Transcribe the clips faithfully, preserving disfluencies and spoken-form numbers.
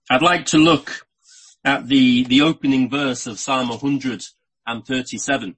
I'd like to look at the, the opening verse of Psalm one hundred thirty-seven.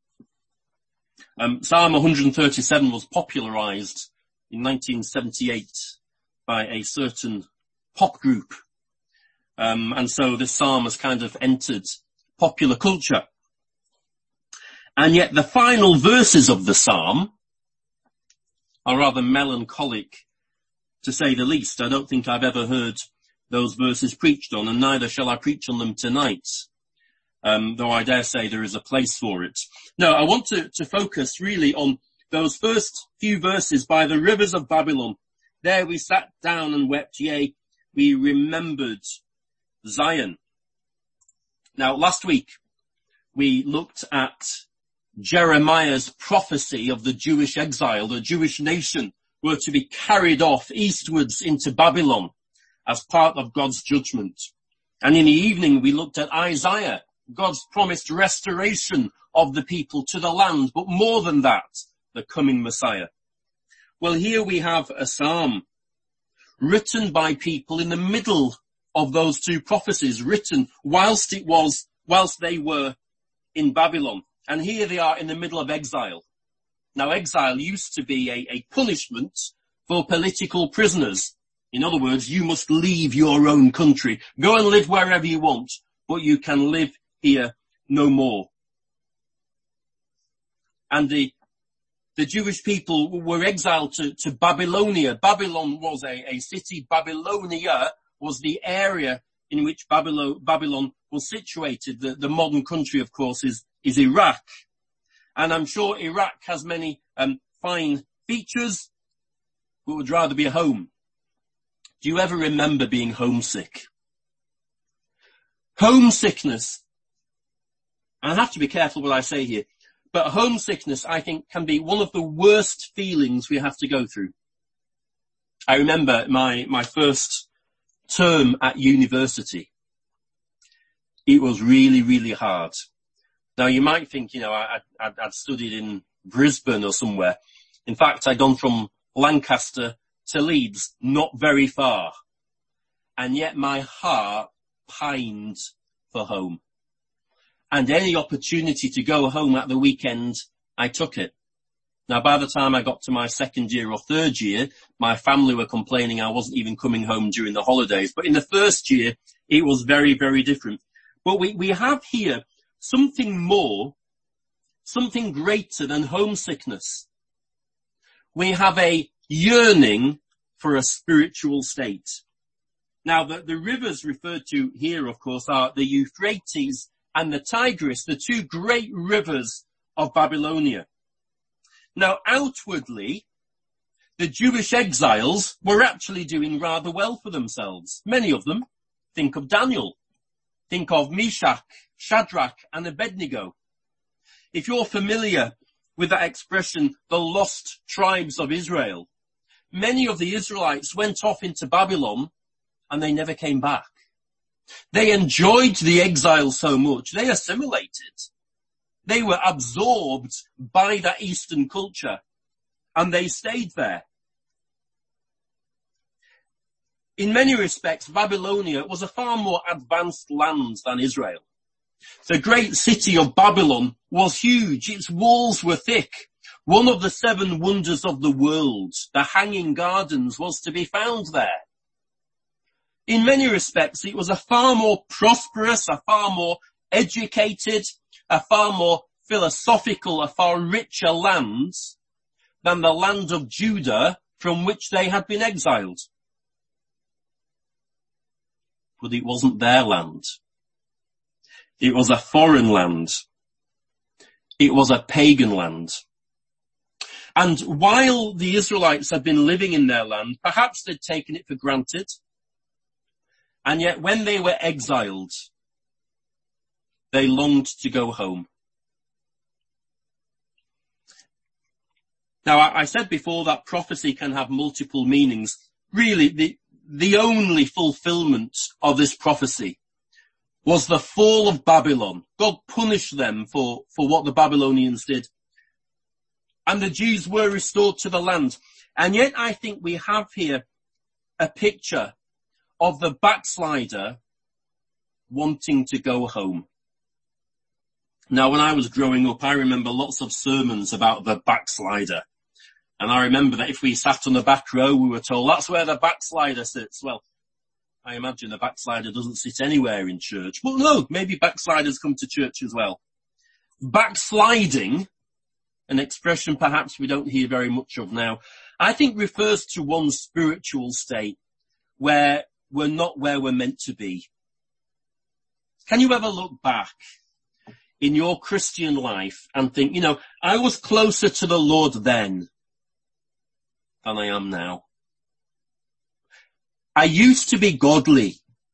Um, Psalm one hundred thirty-seven was popularized in nineteen seventy-eight by a certain pop group. Um, and so this psalm has kind of entered popular culture. And yet the final verses of the psalm are rather melancholic, to say the least. I don't think I've ever heard those verses preached on, and neither shall I preach on them tonight, um, though I dare say there is a place for it. No, I want to, to focus really on those first few verses. By the rivers of Babylon, there we sat down and wept, yea, we remembered Zion. Now, last week we looked at Jeremiah's prophecy of the Jewish exile. The Jewish nation were to be carried off eastwards into Babylon as part of God's judgment. And in the evening we looked at Isaiah, God's promised restoration of the people to the land, but more than that, the coming Messiah. Well, here we have a psalm written by people in the middle of those two prophecies, written whilst it was, whilst they were in Babylon. And here they are in the middle of exile. Now, exile used to be a, a punishment for political prisoners. In other words, you must leave your own country. Go and live wherever you want, but you can live here no more. And the, the Jewish people were exiled to, to Babylonia. Babylon was a, a city. Babylonia was the area in which Babylon, Babylon was situated. The, the modern country, of course, is, is Iraq. And I'm sure Iraq has many um, fine features, but would rather be home. Do you ever remember being homesick? Homesickness, and I have to be careful what I say here, but homesickness, I think, can be one of the worst feelings we have to go through. I remember my, my first term at university. It was really, really hard. Now, you might think, you know, I, I, I'd studied in Brisbane or somewhere. In fact, I'd gone from Lancaster to Leeds, not very far. And yet my heart pined for home. And any opportunity to go home at the weekend, I took it. Now, by the time I got to my second year or third year, my family were complaining I wasn't even coming home during the holidays. But in the first year, it was very, very different. But we, we have here something more, something greater than homesickness. We have a yearning for a spiritual state. Now, the, the rivers referred to here, of course, are the Euphrates and the Tigris, the two great rivers of Babylonia. Now, outwardly, the Jewish exiles were actually doing rather well for themselves. Many of them. Think of Daniel. Think of Meshach, Shadrach, and Abednego. If you're familiar with that expression, the lost tribes of Israel, many of the Israelites went off into Babylon and they never came back. They enjoyed the exile so much, they assimilated. They were absorbed by that Eastern culture and they stayed there. In many respects, Babylonia was a far more advanced land than Israel. The great city of Babylon was huge. Its walls were thick. One of the seven wonders of the world, the Hanging Gardens, was to be found there. In many respects, it was a far more prosperous, a far more educated, a far more philosophical, a far richer land than the land of Judah from which they had been exiled. But it wasn't their land. It was a foreign land. It was a pagan land. And while the Israelites had been living in their land, perhaps they'd taken it for granted. And yet when they were exiled, they longed to go home. Now, I said before that prophecy can have multiple meanings. Really, the, the only fulfillment of this prophecy was the fall of Babylon. God punished them for, for what the Babylonians did. And the Jews were restored to the land. And yet I think we have here a picture of the backslider wanting to go home. Now, when I was growing up, I remember lots of sermons about the backslider. And I remember that if we sat on the back row, we were told that's where the backslider sits. Well, I imagine the backslider doesn't sit anywhere in church. But no, maybe backsliders come to church as well. Backsliding, an expression perhaps we don't hear very much of now, I think refers to one's spiritual state where we're not where we're meant to be. Can you ever look back in your Christian life and think, you know, I was closer to the Lord then than I am now. I used to be godly,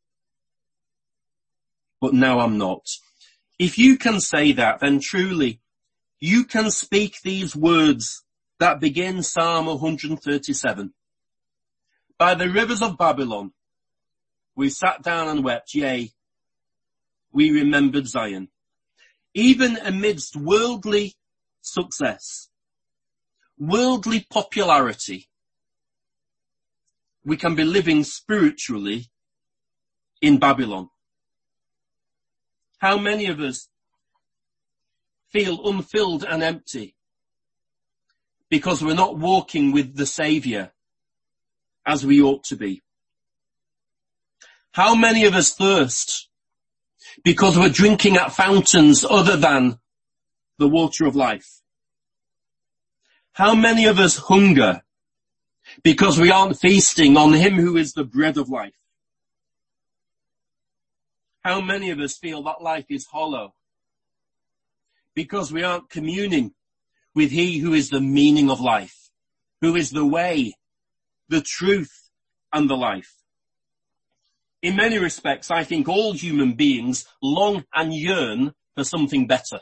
but now I'm not. If you can say that, then truly you can speak these words that begin Psalm one thirty-seven. By the rivers of Babylon, we sat down and wept, yea, we remembered Zion. Even amidst worldly success, worldly popularity, we can be living spiritually in Babylon. How many of us feel unfilled and empty because we're not walking with the Saviour as we ought to be? How many of us thirst because we're drinking at fountains other than the water of life? How many of us hunger because we aren't feasting on Him who is the bread of life? How many of us feel that life is hollow because we aren't communing with He who is the meaning of life, who is the way, the truth, and the life? In many respects, I think all human beings long and yearn for something better.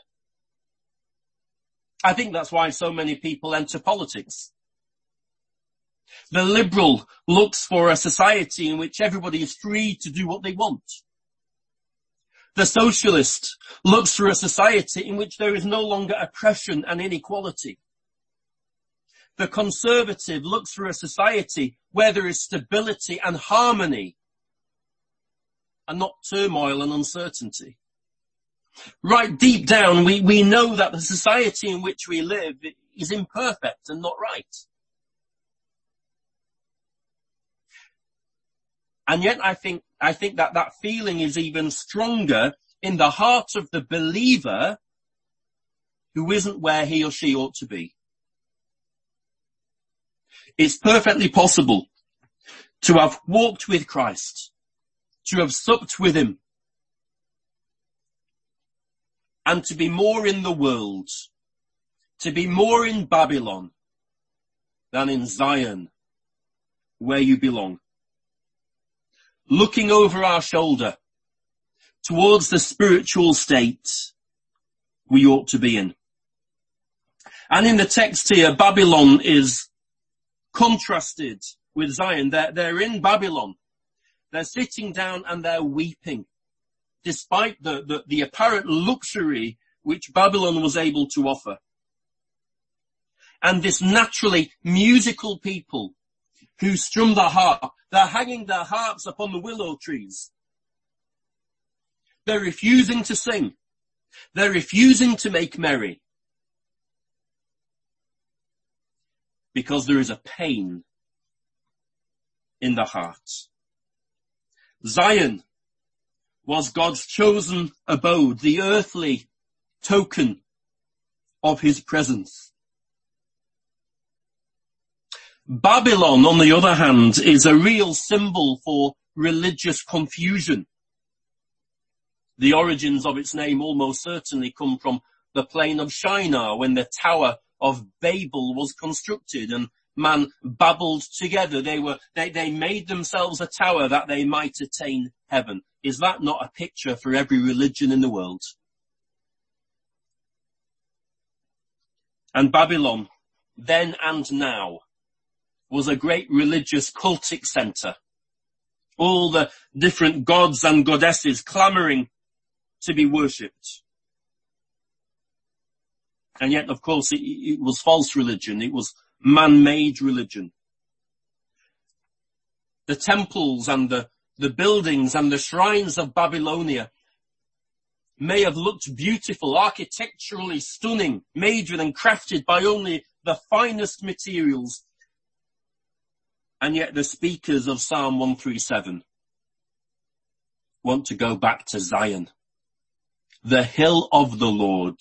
I think that's why so many people enter politics. The liberal looks for a society in which everybody is free to do what they want. The socialist looks for a society in which there is no longer oppression and inequality. The conservative looks for a society where there is stability and harmony and not turmoil and uncertainty. Right deep down, we, we know that the society in which we live is imperfect and not right. And yet I think, I think that that feeling is even stronger in the heart of the believer who isn't where he or she ought to be. It's perfectly possible to have walked with Christ, to have supped with Him, and to be more in the world, to be more in Babylon than in Zion, where you belong. Looking over our shoulder towards the spiritual state we ought to be in. And in the text here, Babylon is contrasted with Zion. They're, they're in Babylon. They're sitting down and they're weeping, despite the, the, the apparent luxury which Babylon was able to offer. And this naturally musical people who strum the harp, they're hanging their harps upon the willow trees. They're refusing to sing. They're refusing to make merry. Because there is a pain in the heart. Zion was God's chosen abode, the earthly token of His presence. Babylon, on the other hand, is a real symbol for religious confusion. The origins of its name almost certainly come from the plain of Shinar, when the Tower of Babel was constructed and man babbled together. They were, they, they made themselves a tower that they might attain heaven. Is that not a picture for every religion in the world? And Babylon, then and now, was a great religious cultic center. All the different gods and goddesses clamoring to be worshipped. And yet, of course, it, it was false religion. It was man-made religion. The temples and the, the buildings and the shrines of Babylonia may have looked beautiful, architecturally stunning, made with and crafted by only the finest materials. And yet the speakers of Psalm one thirty-seven want to go back to Zion, the hill of the Lord.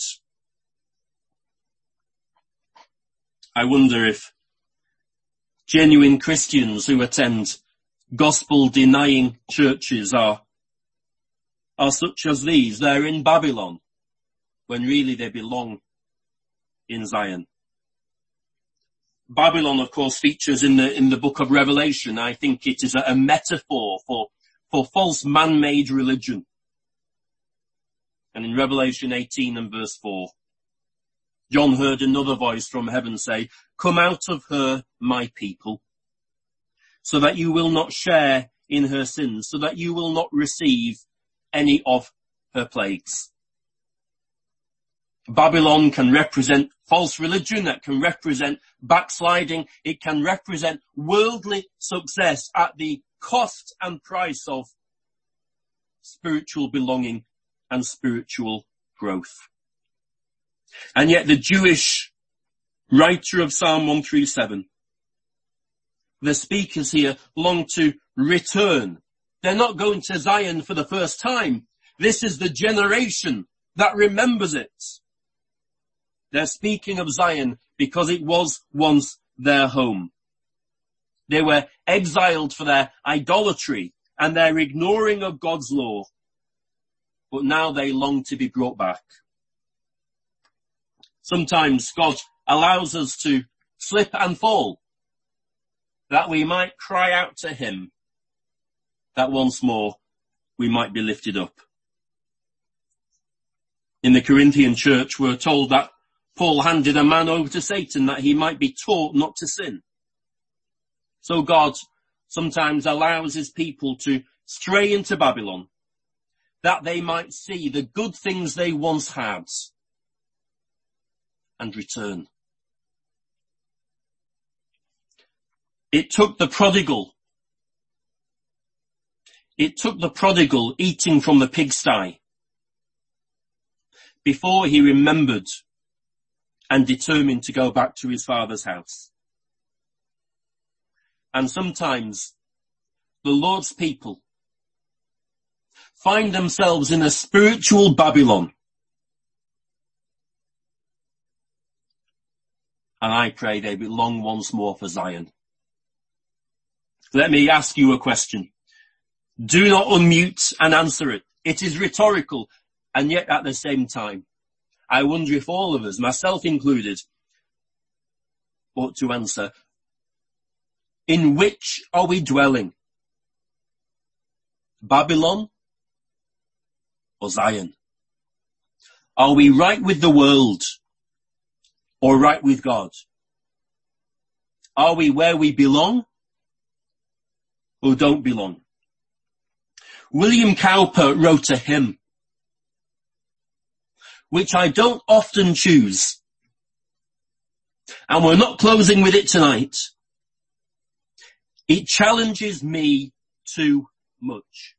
I wonder if genuine Christians who attend gospel-denying churches are, are such as these. They're in Babylon, when really they belong in Zion. Babylon, of course, features in the, in the book of Revelation. I think it is a, a metaphor for, for false man-made religion. And in Revelation eighteen and verse four, John heard another voice from heaven say, "Come out of her, my people, so that you will not share in her sins, so that you will not receive any of her plagues." Babylon can represent false religion, that can represent backsliding, it can represent worldly success at the cost and price of spiritual belonging and spiritual growth. And yet the Jewish writer of Psalm one thirty-seven, the speakers here long to return. They're not going to Zion for the first time. This is the generation that remembers it. They're speaking of Zion because it was once their home. They were exiled for their idolatry and their ignoring of God's law. But now they long to be brought back. Sometimes God allows us to slip and fall, that we might cry out to him, that once more we might be lifted up. In the Corinthian church, we're told that Paul handed a man over to Satan that he might be taught not to sin. So God sometimes allows his people to stray into Babylon, that they might see the good things they once had and return. It took the prodigal, it took the prodigal eating from the pigsty before he remembered and determined to go back to his father's house. And sometimes the Lord's people find themselves in a spiritual Babylon. And I pray they belong once more for Zion. Let me ask you a question. Do not unmute and answer it. It is rhetorical, and yet at the same time, I wonder if all of us, myself included, ought to answer, in which are we dwelling? Babylon or Zion? Are we right with the world or right with God? Are we where we belong or don't belong? William Cowper wrote a hymn, which I don't often choose, and we're not closing with it tonight. It challenges me too much.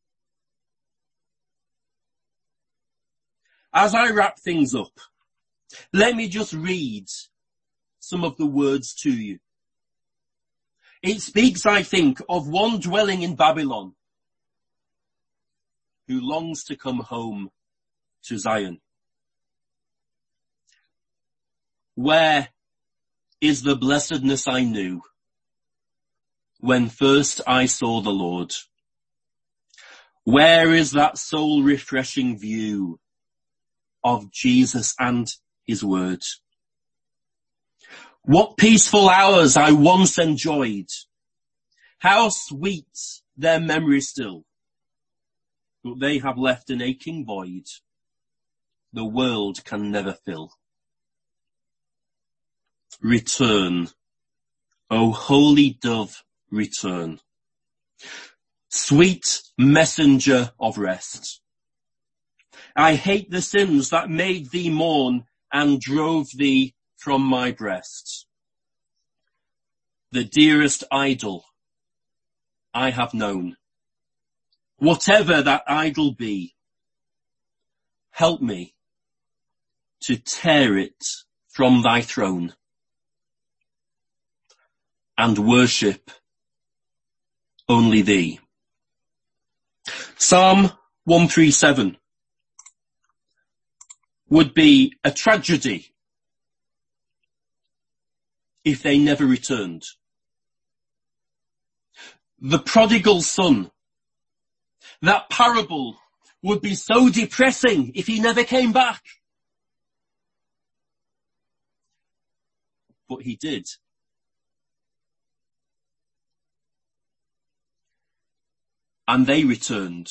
As I wrap things up, let me just read some of the words to you. It speaks, I think, of one dwelling in Babylon who longs to come home to Zion. Where is the blessedness I knew when first I saw the Lord? Where is that soul refreshing view of Jesus and his word? What peaceful hours I once enjoyed. How sweet their memory still. But they have left an aching void the world can never fill. Return, O holy dove, return. Sweet messenger of rest. I hate the sins that made thee mourn and drove thee from my breast. The dearest idol I have known whatever that idol be, help me to tear it from thy throne and worship only thee. Psalm one thirty-seven would be a tragedy if they never returned. The prodigal son, that parable would be so depressing if he never came back. But he did. And they returned.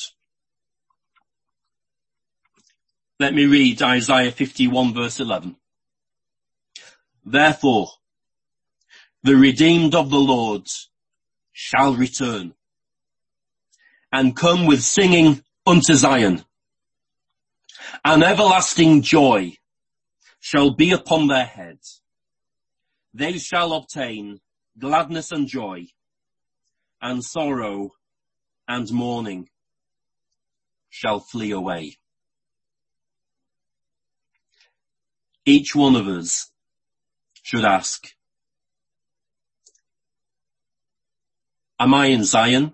Let me read Isaiah fifty-one verse eleven. Therefore, the redeemed of the Lord shall return and come with singing unto Zion. An everlasting joy shall be upon their heads. They shall obtain gladness and joy, and sorrow and mourning shall flee away. Each one of us should ask, am I in Zion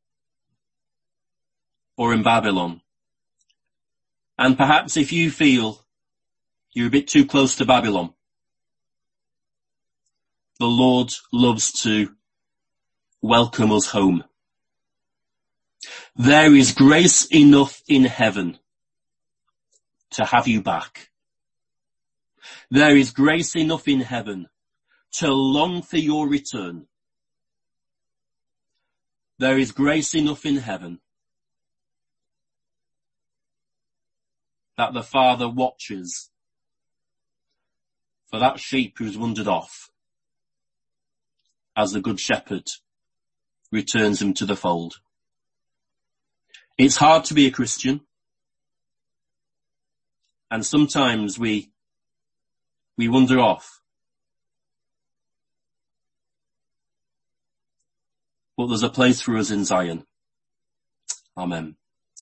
or in Babylon? And perhaps if you feel you're a bit too close to Babylon, the Lord loves to welcome us home. There is grace enough in heaven to have you back. There is grace enough in heaven to long for your return. There is grace enough in heaven that the Father watches for that sheep who's wandered off as the Good Shepherd returns him to the fold. It's hard to be a Christian, and sometimes we we wander off. But there's a place for us in Zion. Amen.